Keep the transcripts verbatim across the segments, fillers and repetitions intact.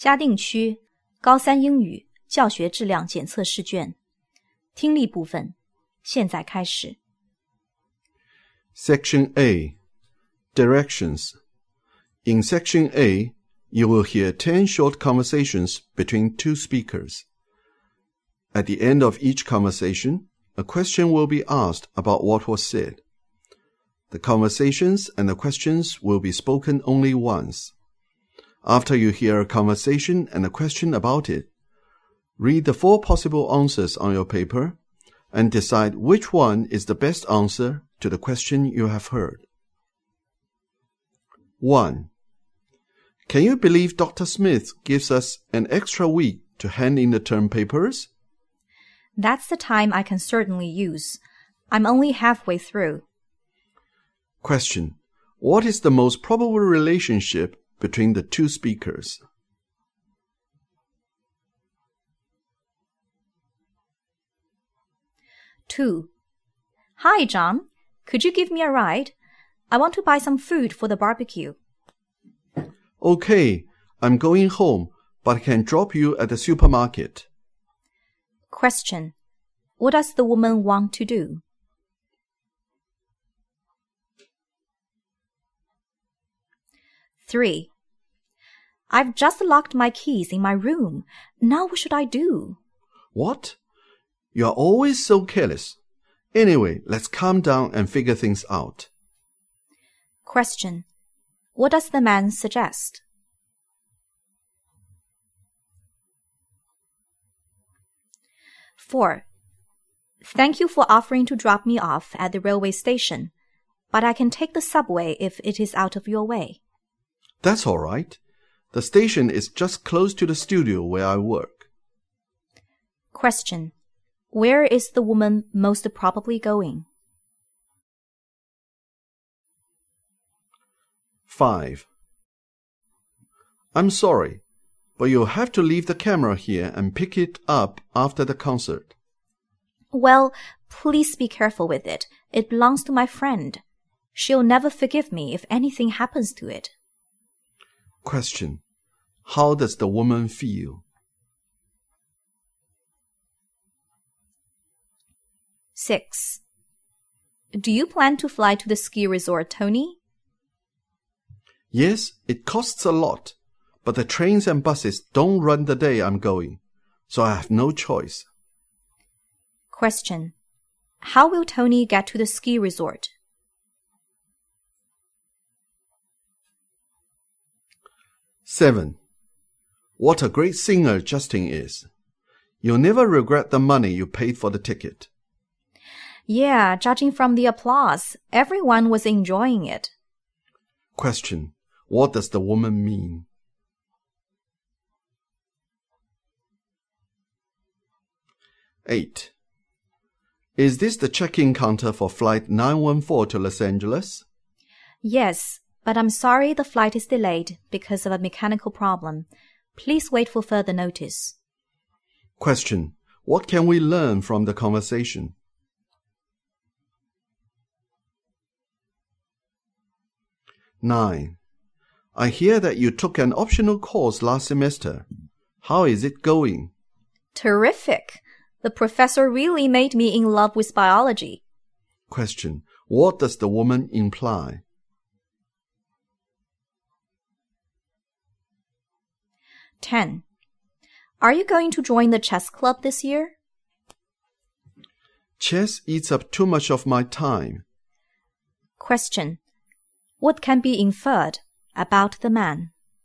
嘉定区高三英语教学质量检测试卷，听力部分，现在开始。 Section A. Directions. In Section A, you will hear ten short conversations between two speakers. At the end of each conversation, a question will be asked about what was said. The conversations and the questions will be spoken only once. After you hear a conversation and a question about it, read the four possible answers on your paper and decide which one is the best answer to the question you have heard. one. Can you believe Doctor Smith gives us an extra week to hand in the term papers? That's the time I can certainly use. I'm only halfway through. Question. What is the most probable relationship between the two speakers? two. Hi, John. Could you give me a ride? I want to buy some food for the barbecue. Okay, I'm going home, but I can drop you at the supermarket. Question. What does the woman want to do? three. I've just locked my keys in my room. Now what should I do? What? You're always so careless. Anyway, let's calm down and figure things out. Question. What does the man suggest? four. Thank you for offering to drop me off at the railway station, but I can take the subway if it is out of your way. That's all right. The station is just close to the studio where I work. Question. Where is the woman most probably going? five. I'm sorry, but you'll have to leave the camera here and pick it up after the concert. Well, please be careful with it. It belongs to my friend. She'll never forgive me if anything happens to it. Question. How does the woman feel? six. Do you plan to fly to the ski resort, Tony? Yes, it costs a lot, but the trains and buses don't run the day I'm going, so I have no choice. Question. How will Tony get to the ski resort? seven. What a great singer Justin is. You'll never regret the money you paid for the ticket. Yeah, judging from the applause, everyone was enjoying it. Question. What does the woman mean? eight. Is this the check-in counter for flight nine one four to Los Angeles? Yes, but I'm sorry the flight is delayed because of a mechanical problem. Please wait for further notice. Question. What can we learn from the conversation? nine. I hear that you took an optional course last semester. How is it going? Terrific! The professor really made me in love with biology. Question. What does the woman imply? ten. Are you going to join the chess club this year? Chess eats up too much of my time. Question. What can be inferred about the man?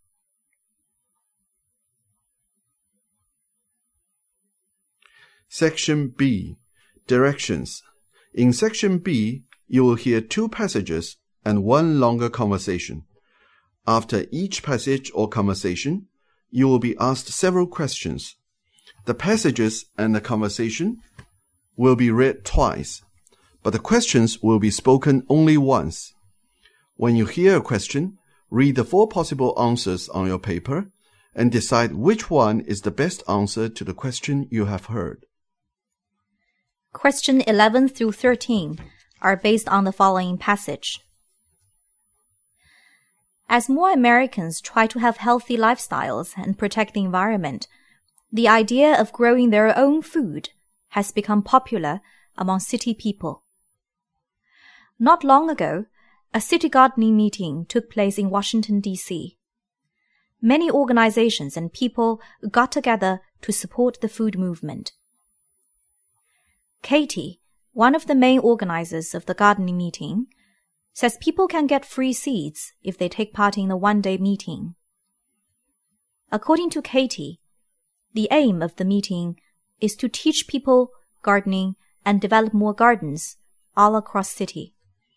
Section B. Directions. In Section B, you will hear two passages and one longer conversation. After each passage or conversation, you will be asked several questions. The passages and the conversation will be read twice, but the questions will be spoken only once. When you hear a question, read the four possible answers on your paper and decide which one is the best answer to the question you have heard. Question eleven through thirteen are based on the following passage. As more Americans try to have healthy lifestyles and protect the environment, the idea of growing their own food has become popular among city people. Not long ago, a city gardening meeting took place in Washington, D C Many organizations and people got together to support the food movement. Katie, one of the main organizers of the gardening meeting, says people can get free seeds if they take part in the one-day meeting. According to Katie, the aim of the meeting is to teach people gardening and develop more gardens all across the city.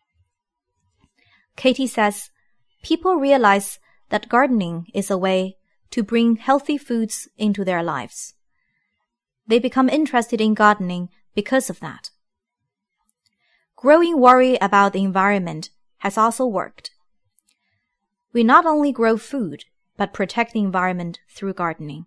Katie says people realize that gardening is a way to bring healthy foods into their lives. They become interested in gardening because of that. Growing worry about the environment has also worked. We not only grow food, but protect the environment through gardening.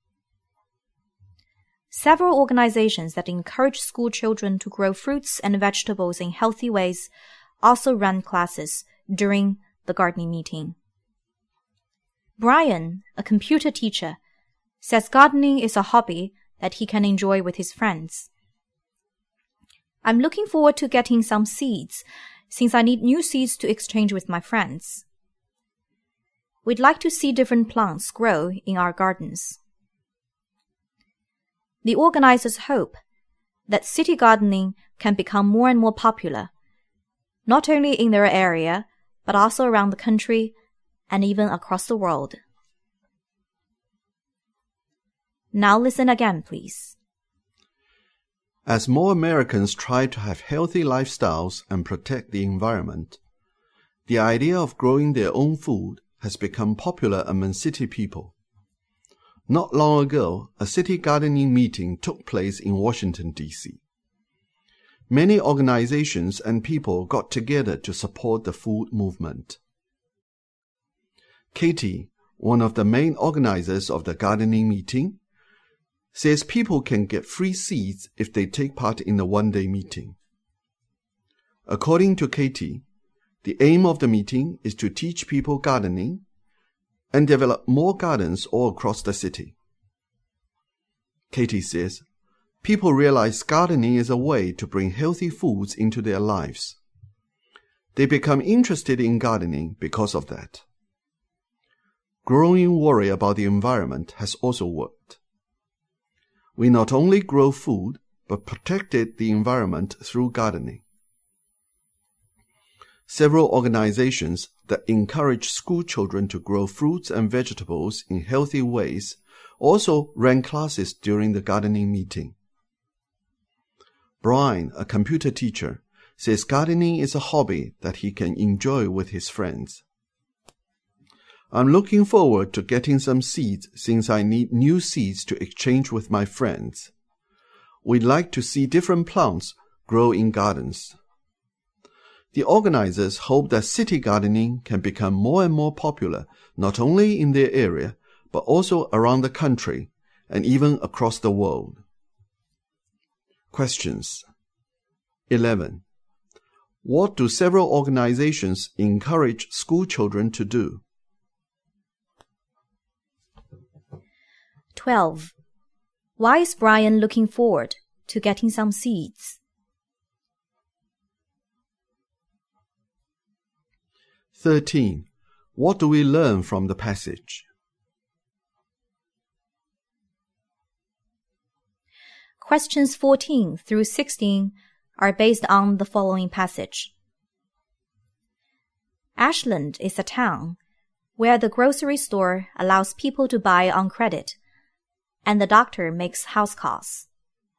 Several organizations that encourage school children to grow fruits and vegetables in healthy ways also ran classes during the gardening meeting. Brian, a computer teacher, says gardening is a hobby that he can enjoy with his friends. I'm looking forward to getting some seeds, since I need new seeds to exchange with my friends. We'd like to see different plants grow in our gardens. The organizers hope that city gardening can become more and more popular, not only in their area, but also around the country and even across the world. Now listen again, please. As more Americans try to have healthy lifestyles and protect the environment, the idea of growing their own food has become popular among city people. Not long ago, a city gardening meeting took place in Washington, D C Many organizations and people got together to support the food movement. Katie, one of the main organizers of the gardening meeting, says people can get free seeds if they take part in the one-day meeting. According to Katie, the aim of the meeting is to teach people gardening and develop more gardens all across the city. Katie says, people realize gardening is a way to bring healthy foods into their lives. They become interested in gardening because of that. Growing worry about the environment has also worked. We not only grow food, but protected the environment through gardening. Several organizations that encourage school children to grow fruits and vegetables in healthy ways also ran classes during the gardening meeting. Brian, a computer teacher, says gardening is a hobby that he can enjoy with his friends. I'm looking forward to getting some seeds since I need new seeds to exchange with my friends. We'd like to see different plants grow in gardens. The organizers hope that city gardening can become more and more popular, not only in their area, but also around the country and even across the world. Questions. eleven. What do several organizations encourage school children to do? twelve. Why is Brian looking forward to getting some seeds? thirteen. What do we learn from the passage? Questions fourteen through sixteen are based on the following passage. Ashland is a town where the grocery store allows people to buy on credit, and the doctor makes house calls.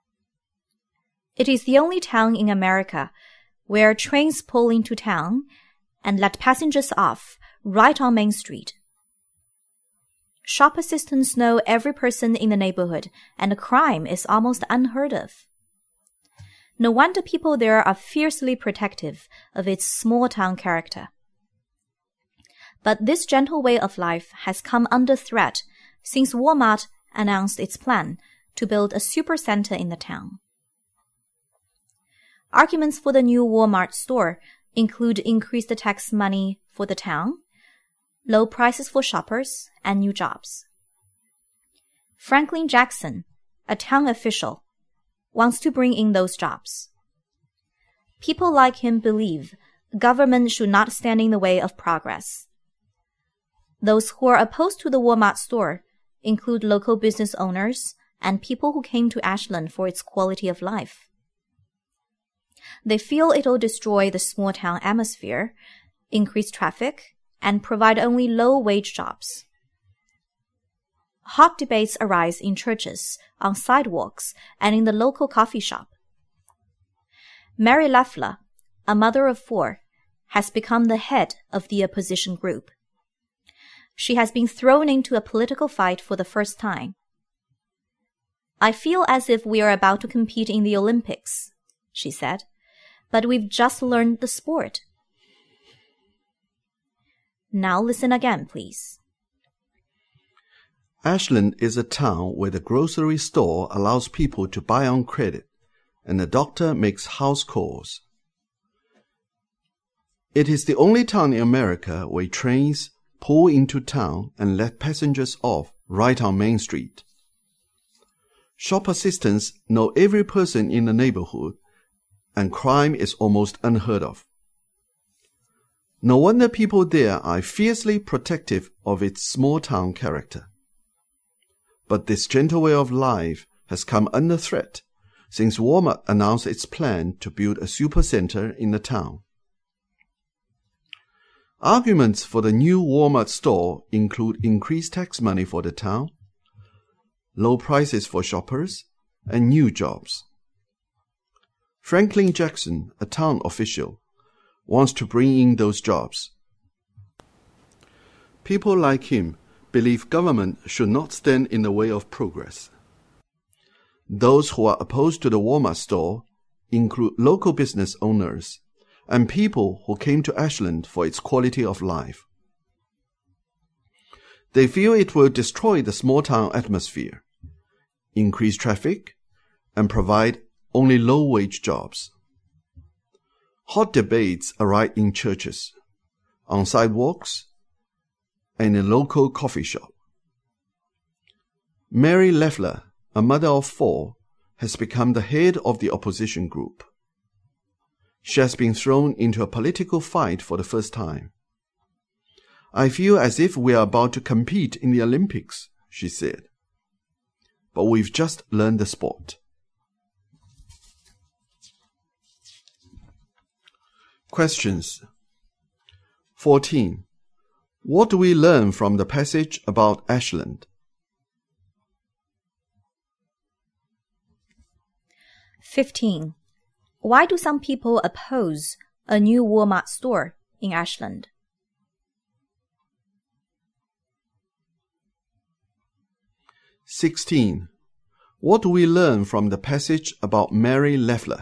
It is the only town in America where trains pull into town and let passengers off right on Main Street. Shop assistants know every person in the neighborhood, and crime is almost unheard of. No wonder people there are fiercely protective of its small-town character. But this gentle way of life has come under threat since Walmart announced its plan to build a supercenter in the town. Arguments for the new Walmart store include increased tax money for the town, low prices for shoppers, and new jobs. Franklin Jackson, a town official, wants to bring in those jobs. People like him believe government should not stand in the way of progress. Those who are opposed to the Walmart store include local business owners and people who came to Ashland for its quality of life. They feel it'll destroy the small-town atmosphere, increase traffic, and provide only low-wage jobs. Hot debates arise in churches, on sidewalks, and in the local coffee shop. Mary Leffler, a mother of four, has become the head of the opposition group. She has been thrown into a political fight for the first time. I feel as if we are about to compete in the Olympics, she said, but we've just learned the sport. Now listen again, please. Ashland is a town where the grocery store allows people to buy on credit, and the doctor makes house calls. It is the only town in America where trains pull into town and let passengers off right on Main Street. Shop assistants know every person in the neighborhood, and crime is almost unheard of. No wonder people there are fiercely protective of its small-town character. But this gentle way of life has come under threat since Walmart announced its plan to build a supercenter in the town. Arguments for the new Walmart store include increased tax money for the town, low prices for shoppers, and new jobs. Franklin Jackson, a town official, wants to bring in those jobs. People like him believe government should not stand in the way of progress. Those who are opposed to the Walmart store include local business owners and people who came to Ashland for its quality of life. They feel it will destroy the small-town atmosphere, increase traffic, and provide only low-wage jobs. Hot debates arise in churches, on sidewalks, and in a local coffee shop. Mary Leffler, a mother of four, has become the head of the opposition group. She has been thrown into a political fight for the first time. I feel as if we are about to compete in the Olympics, she said. But we've just learned the sport. Questions. fourteen. What do we learn from the passage about Ashland? fifteen. Why do some people oppose a new Walmart store in Ashland? sixteen. What do we learn from the passage about Mary Leffler?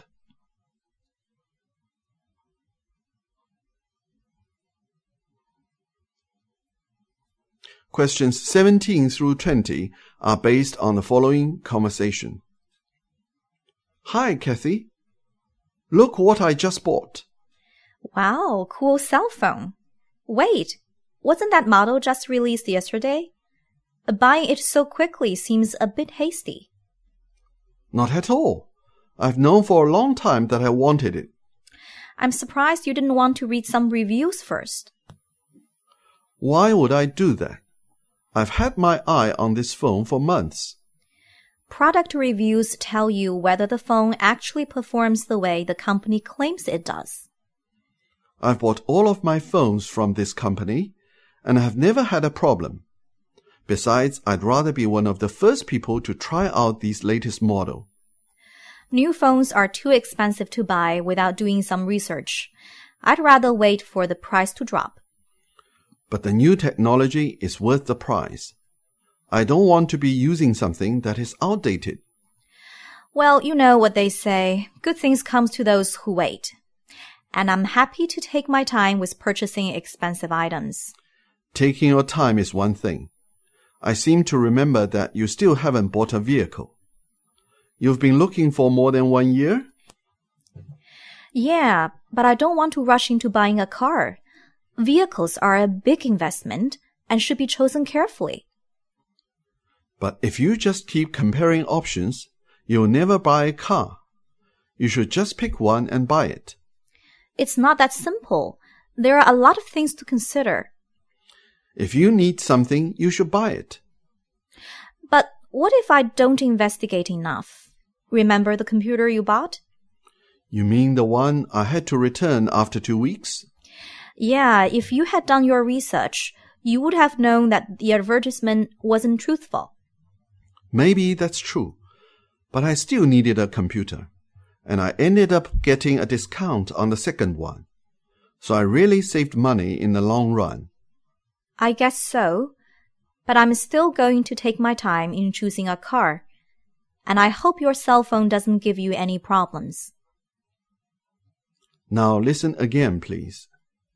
Questions seventeen through twenty are based on the following conversation. Hi, Kathy. Look what I just bought. Wow, cool cell phone. Wait, wasn't that model just released yesterday? Buying it so quickly seems a bit hasty. Not at all. I've known for a long time that I wanted it. I'm surprised you didn't want to read some reviews first. Why would I do that? I've had my eye on this phone for months. Product reviews tell you whether the phone actually performs the way the company claims it does. I've bought all of my phones from this company, and have never had a problem. Besides, I'd rather be one of the first people to try out this latest model. New phones are too expensive to buy without doing some research. I'd rather wait for the price to drop. But the new technology is worth the price. I don't want to be using something that is outdated. Well, you know what they say, good things come to those who wait. And I'm happy to take my time with purchasing expensive items. Taking your time is one thing. I seem to remember that you still haven't bought a vehicle. You've been looking for more than one year? Yeah, but I don't want to rush into buying a car. Vehicles are a big investment and should be chosen carefully. But if you just keep comparing options, you'll never buy a car. You should just pick one and buy it. It's not that simple. There are a lot of things to consider. If you need something, you should buy it. But what if I don't investigate enough? Remember the computer you bought? You mean the one I had to return after two weeks? Yeah, if you had done your research, you would have known that the advertisement wasn't truthful. Maybe that's true, but I still needed a computer, and I ended up getting a discount on the second one. So I really saved money in the long run. I guess so, but I'm still going to take my time in choosing a car, and I hope your cell phone doesn't give you any problems. Now listen again, please.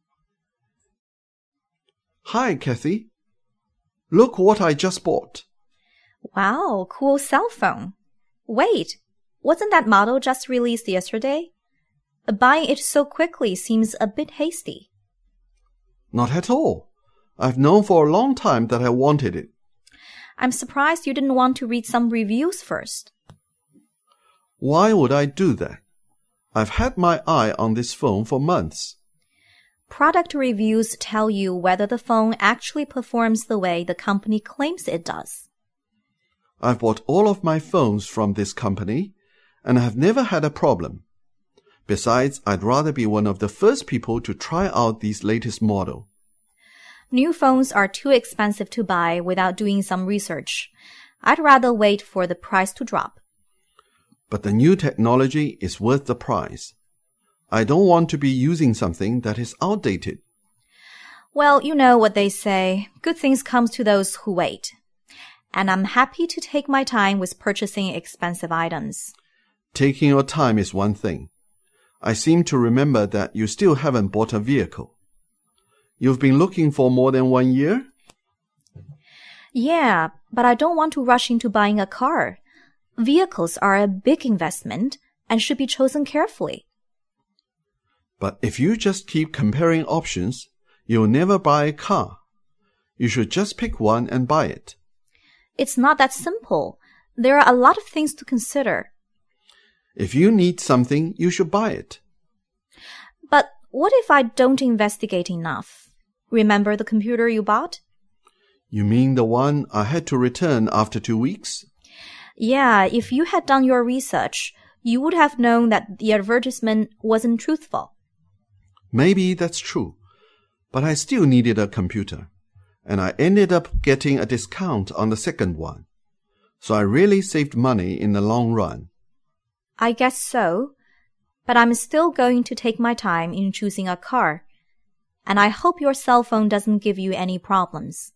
Hi, Kathy. Look what I just bought. Wow, cool cell phone. Wait, wasn't that model just released yesterday? Buying it so quickly seems a bit hasty. Not at all. I've known for a long time that I wanted it. I'm surprised you didn't want to read some reviews first. Why would I do that? I've had my eye on this phone for months. Product reviews tell you whether the phone actually performs the way the company claims it does. I've bought all of my phones from this company, and I've never had a problem. Besides, I'd rather be one of the first people to try out this latest model. New phones are too expensive to buy without doing some research. I'd rather wait for the price to drop. But the new technology is worth the price. I don't want to be using something that is outdated. Well, you know what they say. Good things come to those who wait. And I'm happy to take my time with purchasing expensive items. Taking your time is one thing. I seem to remember that you still haven't bought a vehicle. You've been looking for more than one year? Yeah, but I don't want to rush into buying a car. Vehicles are a big investment and should be chosen carefully. But if you just keep comparing options, you'll never buy a car. You should just pick one and buy it. It's not that simple. There are a lot of things to consider. If you need something, you should buy it. But what if I don't investigate enough? Remember the computer you bought? You mean the one I had to return after two weeks? Yeah, if you had done your research, you would have known that the advertisement wasn't truthful. Maybe that's true, but I still needed a computer, and I ended up getting a discount on the second one. So I really saved money in the long run. I guess so, but I'm still going to take my time in choosing a car, and I hope your cell phone doesn't give you any problems.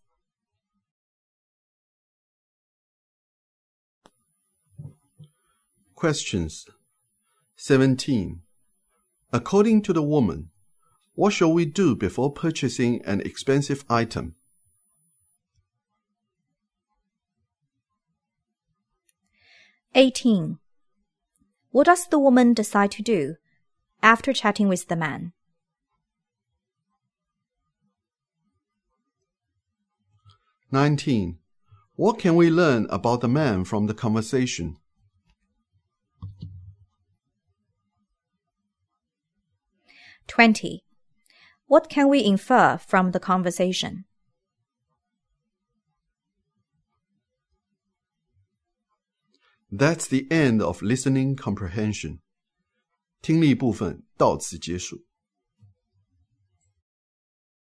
Questions. seventeen. According to the woman, what shall we do before purchasing an expensive item? eighteen. What does the woman decide to do after chatting with the man? nineteen. What can we learn about the man from the conversation? twenty. What can we infer from the conversation? That's the end of listening comprehension. 听力部分到此结束。